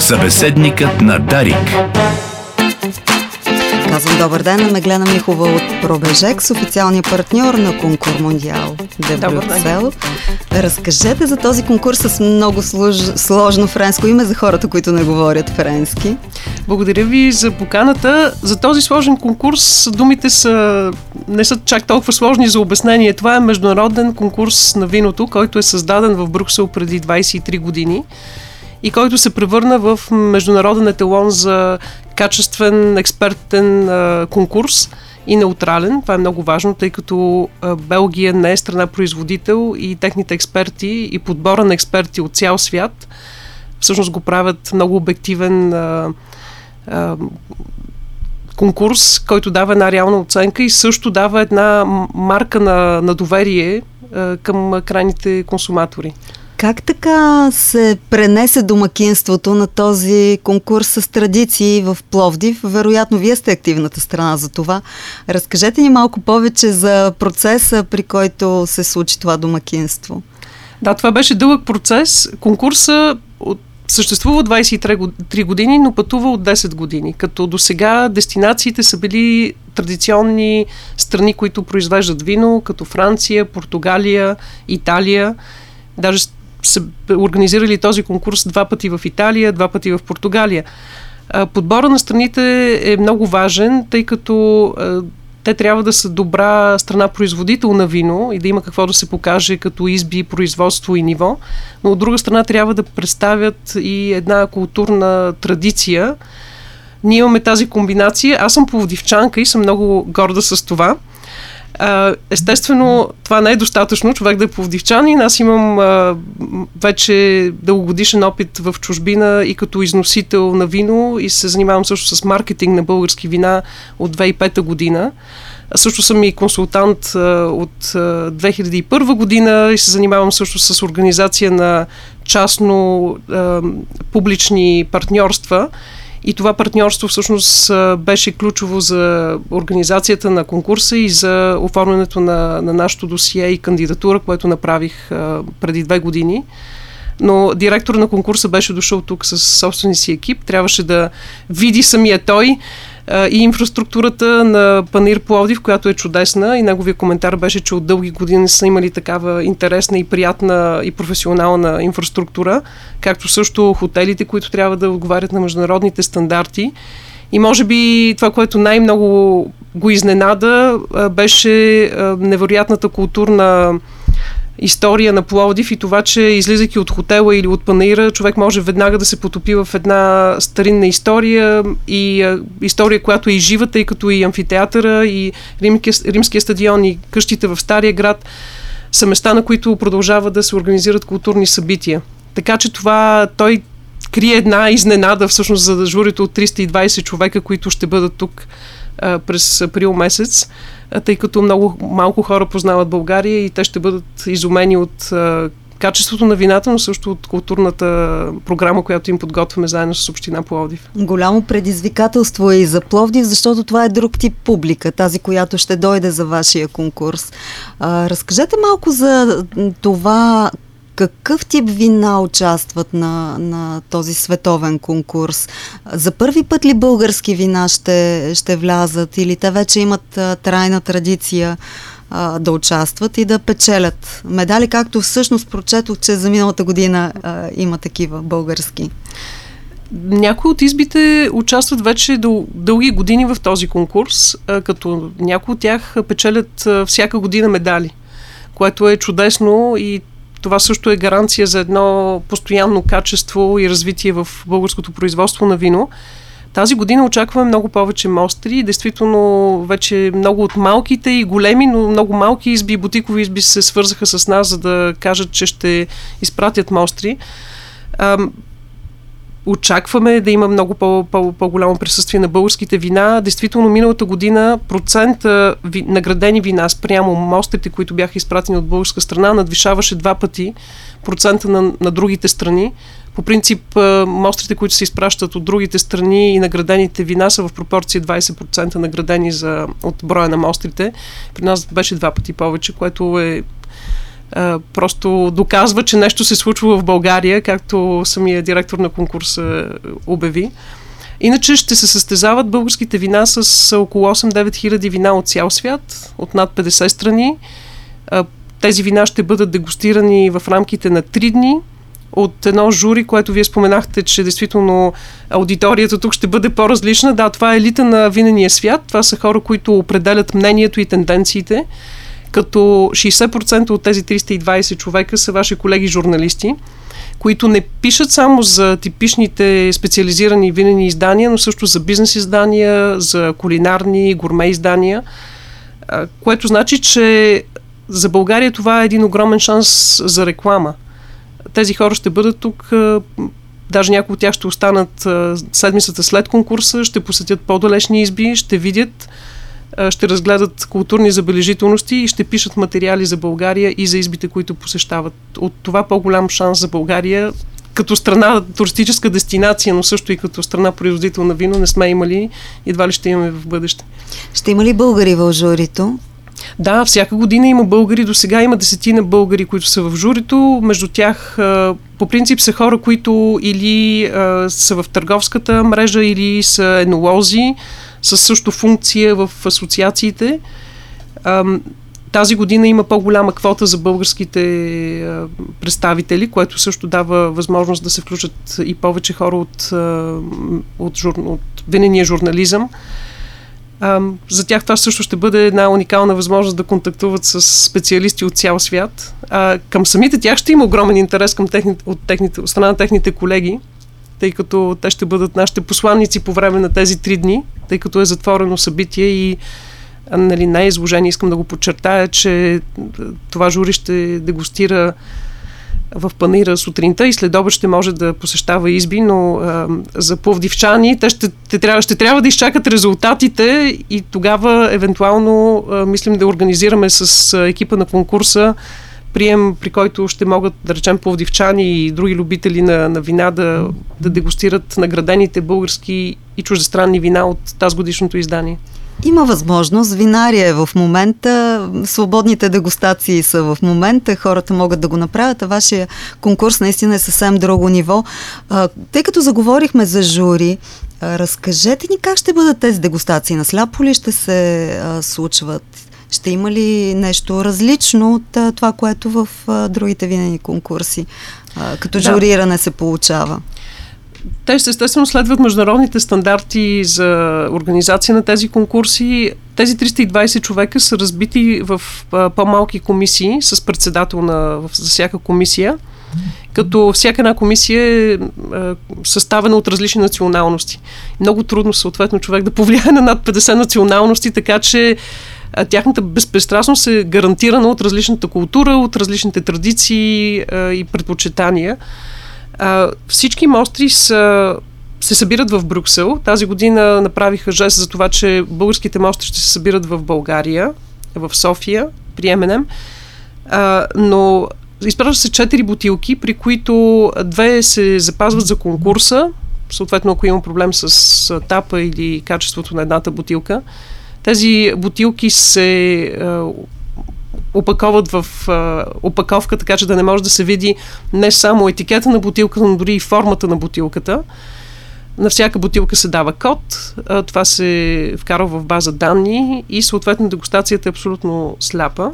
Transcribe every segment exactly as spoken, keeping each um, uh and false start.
Събеседникът на Дарик. Казвам добър ден на Меглена Михова от Пробежекс, официалния партньор на Конкур Мондиал де Брюксел. Разкажете за този конкурс с много слож... сложно френско име за хората, които не говорят френски. Благодаря ви за поканата. За този сложен конкурс думите са не са чак толкова сложни за обяснение. Това е международен конкурс на виното, който е създаден в Брюксел преди двайсет и три години и който се превърна в международен еталон за качествен, експертен а, конкурс и неутрален. Това е много важно, тъй като а, Белгия не е страна производител и техните експерти и подбора на експерти от цял свят всъщност го правят много обективен а, а, конкурс, който дава една реална оценка и също дава една марка на, на доверие а, към крайните консуматори. Как така се пренесе домакинството на този конкурс с традиции в Пловдив? Вероятно, вие сте активната страна за това. Разкажете ни малко повече за процеса, при който се случи това домакинство. Да, това беше дълъг процес. Конкурса от съществува двайсет и три години, но пътува от десет години. Като до сега дестинациите са били традиционни страни, които произвеждат вино, като Франция, Португалия, Италия. Даже са организирали този курс два пъти в Италия, два пъти в Португалия. Подбора на страните е много важен, тъй като те трябва да са добра страна производител на вино и да има какво да се покаже като изби, производство и ниво, но от друга страна трябва да представят и една културна традиция. Ние имаме тази комбинация. Аз съм пловдивчанка и съм много горда с това. Естествено, това не е достатъчно човек да е пловдивчанин. Аз имам а, вече дългогодишен опит в чужбина и като износител на вино и се занимавам също с маркетинг на български вина от две хиляди и пета година. А също съм и консултант а, от а, две хиляди и първа година и се занимавам също с организация на частно-публични партньорства. И това партньорство всъщност беше ключово за организацията на конкурса и за оформянето на, на нашото досие и кандидатура, което направих а, преди две години. Но директор на конкурса беше дошъл тук с собствения си екип. Трябваше да види самия той а, и инфраструктурата на Панаир Пловдив, която е чудесна. И неговия коментар беше, че от дълги години са имали такава интересна и приятна и професионална инфраструктура, както също хотелите, които трябва да отговарят на международните стандарти. И може би това, което най-много го изненада, беше невероятната културна история на Пловдив и това, че излизайки от хотела или от панаира, човек може веднага да се потопи в една старинна история и а, история, която е и жива, тъй като и амфитеатъра, и римския, римския стадион, и къщите в Стария град са места, на които продължава да се организират културни събития. Така че това той крие една изненада всъщност за журито от триста и двайсет човека, които ще бъдат тук а, през април месец, а, тъй като много малко хора познават България и те ще бъдат изумени от а, качеството на вината, но също от културната програма, която им подготвяме заедно с община Пловдив. Голямо предизвикателство е и за Пловдив, защото това е друг тип публика, тази, която ще дойде за вашия конкурс. А, разкажете малко за това, какъв тип вина участват на, на този световен конкурс? За първи път ли български вина ще, ще влязат или те вече имат а, трайна традиция а, да участват и да печелят медали, както всъщност прочетох, че за миналата година а, има такива български? Някои от избите участват вече дъл, дълги години в този конкурс, а, като някои от тях печелят а, всяка година медали, което е чудесно и това също е гаранция за едно постоянно качество и развитие в българското производство на вино. Тази година очакваме много повече мостри. Действително вече много от малките и големи, но много малки изби, бутикови изби се свързаха с нас, за да кажат, че ще изпратят мостри. Очакваме да има много по- по- по-голямо присъствие на българските вина. Действително, миналата година процента ви, наградени вина спрямо мострите, които бяха изпратени от българска страна, надвишаваше два пъти процента на, на другите страни. По принцип, мострите, които се изпращат от другите страни и наградените вина са в пропорция двайсет процента наградени за, от броя на мострите. При нас беше два пъти повече, което е а, просто доказва, че нещо се случва в България, както самия директор на конкурса обяви. Иначе ще се състезават българските вина с около осем-девет хиляди вина от цял свят, от над петдесет страни. Тези вина ще бъдат дегустирани в рамките на три дни от едно жури, което вие споменахте, че действително аудиторията тук ще бъде по-различна. Да, това е елита на винения свят. Това са хора, които определят мнението и тенденциите, като шейсет процента от тези триста и двайсет човека са ваши колеги журналисти, които не пишат само за типичните специализирани винени издания, но също за бизнес издания, за кулинарни, гурме издания, което значи, че за България това е един огромен шанс за реклама. Тези хора ще бъдат тук, даже някои от тях ще останат седмицата след конкурса, ще посетят по-далечни изби, ще видят, ще разгледат културни забележителности и ще пишат материали за България и за избите, които посещават. От това по-голям шанс за България, като страна туристическа дестинация, но също и като страна производител на вино, не сме имали, едва ли ще имаме в бъдеще. Ще има ли българи в журито? Да, всяка година има българи. До сега има десетина българи, които са в журито. Между тях по принцип са хора, които или а, са в търговската мрежа, или са енолози, със също функция в асоциациите. А, тази година има по-голяма квота за българските а, представители, което също дава възможност да се включат и повече хора от, а, от, жур, от винения журнализъм. Uh, за тях това също ще бъде една уникална възможност да контактуват с специалисти от цял свят. Uh, към самите тях ще има огромен интерес към техните, от, техните, от страна на техните колеги, тъй като те ще бъдат нашите посланници по време на тези три дни, тъй като е затворено събитие и нали, най-изложение искам да го подчертая, че това жури ще дегустира в Панаира сутринта и след обед ще може да посещава изби, но а, за пловдивчани те ще, те трябва, ще трябва да изчакат резултатите и тогава евентуално а, мислим да организираме с а, екипа на конкурса прием, при който ще могат, да речем, пловдивчани и други любители на, на вина да, да дегустират наградените български и чуждестранни вина от тази годишното издание. Има възможност, винария е в момента, свободните дегустации са в момента, хората могат да го направят, а вашия конкурс наистина е съвсем друго ниво. А, тъй като заговорихме за жури, а, разкажете ни как ще бъдат тези дегустации, на сляпо ли ще се а, случват? Ще има ли нещо различно от а, това, което в а, другите винени конкурси, а, като да. журиране се получава? Те ще естествено следват международните стандарти за организация на тези конкурси. Тези триста и двайсет човека са разбити в а, по-малки комисии с председател на, в, за всяка комисия, като всяка една комисия е а, съставена от различни националности. Много трудно съответно човек да повлияе на над петдесет националности, така че а, тяхната безпристрастност е гарантирана от различната култура, от различните традиции а, и предпочитания. Uh, всички мостри са, се събират в Брюксел. Тази година направиха жест за това, че българските мостри ще се събират в България, в София, при Ем енд Ем. Uh, но изпращат се четири бутилки, при които две се запазват за конкурса, съответно ако има проблем с тапа или качеството на едната бутилка. Тези бутилки се uh, опаковат в а, опаковка, така че да не може да се види не само етикета на бутилката, но дори и формата на бутилката. На всяка бутилка се дава код, а, това се вкарва в база данни и съответно дегустацията е абсолютно сляпа.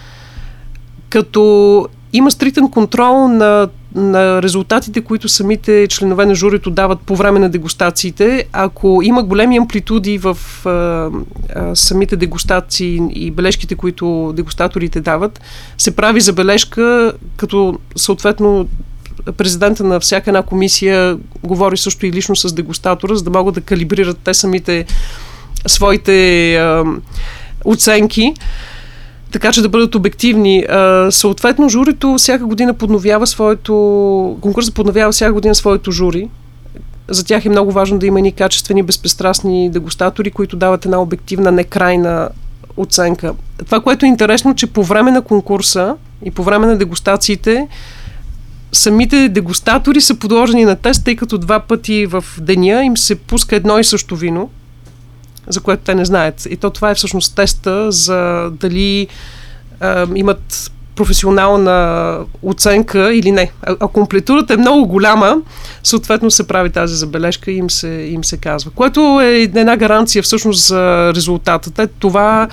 Като има стриктен контрол на, на резултатите, които самите членове на журито дават по време на дегустациите. Ако има големи амплитуди в а, а, самите дегустации и бележките, които дегустаторите дават, се прави забележка, като съответно президента на всяка една комисия говори също и лично с дегустатора, за да могат да калибрират те самите своите а, оценки, така че да бъдат обективни. А, съответно, журито всяка година подновява своето... Конкурсът подновява всяка година своето жури. За тях е много важно да има ни качествени, безпристрастни дегустатори, които дават една обективна, некрайна оценка. Това, което е интересно, че по време на конкурса и по време на дегустациите самите дегустатори са подложени на тест, тъй като два пъти в деня им се пуска едно и също вино, за което те не знаят. И то това е всъщност теста за дали а, имат професионална оценка или не. А, а комплетурата е много голяма, съответно се прави тази забележка и им се, им се казва. Което е една гаранция всъщност за резултата. Това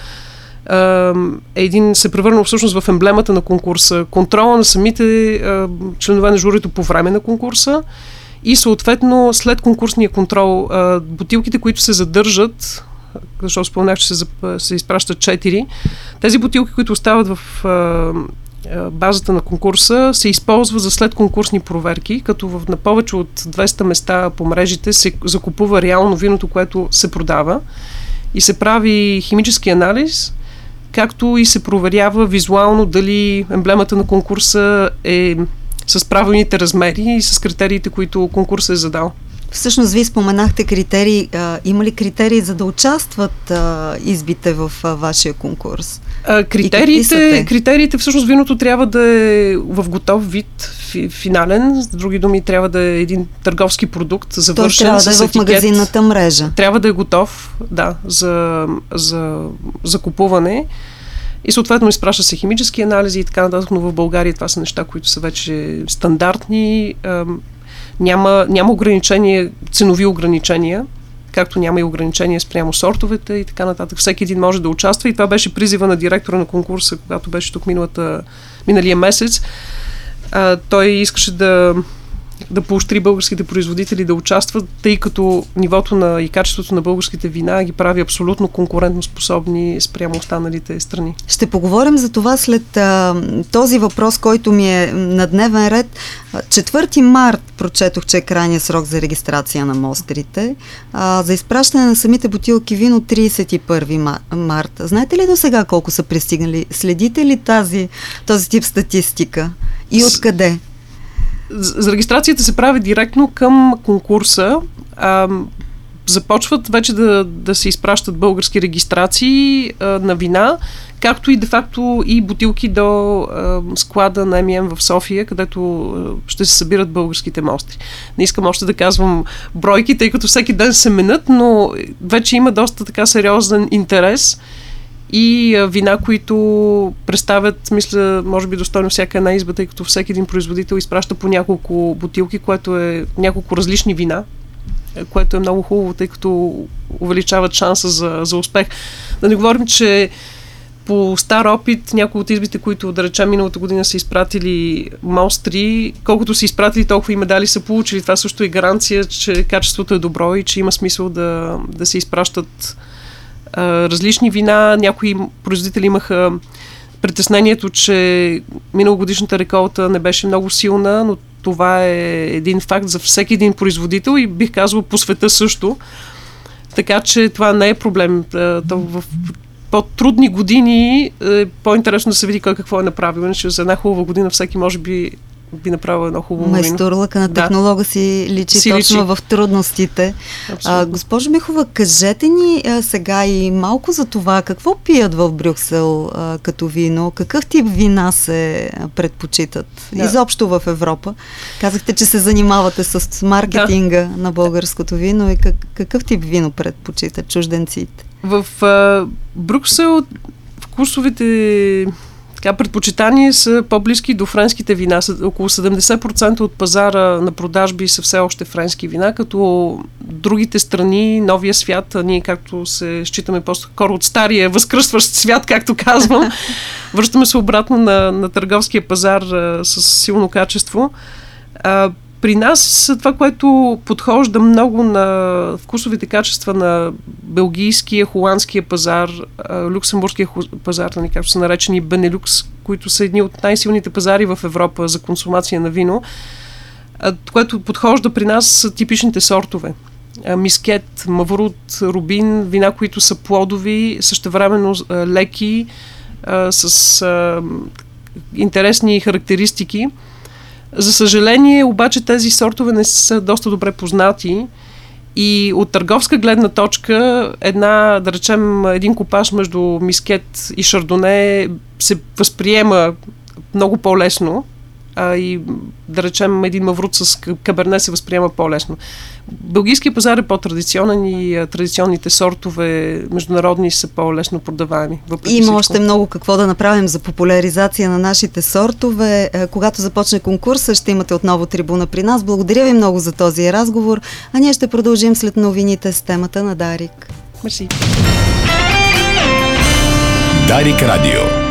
е един, се превърнал всъщност в емблемата на конкурса. Контрола на самите а, членове на журито по време на конкурса и съответно след конкурсния контрол а, бутилките, които се задържат, защото спомнях, че се, се изпращат четири, тези бутилки, които остават в а, базата на конкурса, се използват за след конкурсни проверки, като в, на повече от двеста места по мрежите се закупува реално виното, което се продава и се прави химически анализ, както и се проверява визуално дали емблемата на конкурса е с правилните размери и с критериите, които конкурсът е задал. Всъщност, вие споменахте критерии. А, има ли критерии за да участват а, избите в а, вашия конкурс? А, критериите, критериите, всъщност, виното трябва да е в готов вид, фи, финален. С други думи, трябва да е един търговски продукт, завършен трябва с да е в етикет. магазинната мрежа. Трябва да е готов, да, за, за, за купуване. И съответно изпраща се химически анализи и така нататък, но в България това са неща, които са вече стандартни. Няма, няма ограничения, ценови ограничения, както няма и ограничения спрямо сортовете и така нататък. Всеки един може да участва и това беше призива на директора на конкурса, когато беше тук миналата, миналия месец. А, той искаше да, да поощри българските производители да участват, тъй като нивото на и качеството на българските вина ги прави абсолютно конкурентно способни спрямо останалите страни. Ще поговорим за това след а, този въпрос, който ми е на дневен ред. четвърти март прочетох, че е крайният срок за регистрация на мострите. А, за изпращане на самите бутилки вино тридесет и първи март. Знаете ли до сега колко са пристигнали? Следите ли тази, този тип статистика? И откъде? За регистрацията се прави директно към конкурса. А, започват вече да, да се изпращат български регистрации а, на вина, както и де-факто и бутилки до а, склада на Ем и Ем в София, където а, ще се събират българските мостри. Не искам още да казвам бройки, тъй като всеки ден се менят, но вече има доста така сериозен интерес и а, вина, които представят, мисля, може би достойно всяка една изба, тъй като всеки един производител изпраща по няколко бутилки, което е няколко различни вина, което е много хубаво, тъй като увеличават шанса за, за успех. Да не говорим, че по стар опит някои от избите, които, да речем, миналата година са изпратили мостри, колкото са изпратили, толкова и медали са получили. Това също е гаранция, че качеството е добро и че има смисъл да, да се изпращат а, различни вина. Някои производители имаха притеснението, че миналогодишната реколта не беше много силна, но това е един факт за всеки един производител и бих казал по света също. Така че това не е проблем. В по-трудни години е по-интересно да се види кой какво е направил. Иначе за една хубава година всеки може би би направил едно хубаво вино. Майсторлъка на технолога да. си личи си точно личи. В трудностите. А, госпожо Михова, кажете ни а, сега и малко за това, какво пият в Брюксел а, като вино, какъв тип вина се предпочитат да. изобщо в Европа. Казахте, че се занимавате с маркетинга да. на българското вино и как, какъв тип вино предпочитат чужденците? В а, Брюксел вкусовите така, предпочитания са по-близки до френските вина. Около седемдесет процента от пазара на продажби са все още френски вина, като другите страни, новия свят, ние както се считаме по-скоро от стария възкръсващ свят, както казвам, връщаме се обратно на, на търговския пазар а, с силно качество. А, При нас това, което подхожда много на вкусовите качества на белгийския, холандския пазар, люксембургския пазар, както са наречени Бенелюкс, които са едни от най-силните пазари в Европа за консумация на вино, което подхожда при нас са типичните сортове. Мискет, Маврут, Рубин, вина, които са плодови, същевременно леки, с интересни характеристики. За съжаление, обаче тези сортове не са доста добре познати и от търговска гледна точка една, да речем, един купаж между мискет и шардоне се възприема много по-лесно а и да речем един маврут с каберне се възприема по-лесно. Белгийския пазар е по-традиционен и а, традиционните сортове международни са по-лесно продаваеми. Има всичко. Още много какво да направим за популяризация на нашите сортове. Когато започне конкурса, ще имате отново трибуна при нас. Благодаря ви много за този разговор, а ние ще продължим след новините с темата на Дарик. Мерси. Дарик Радио.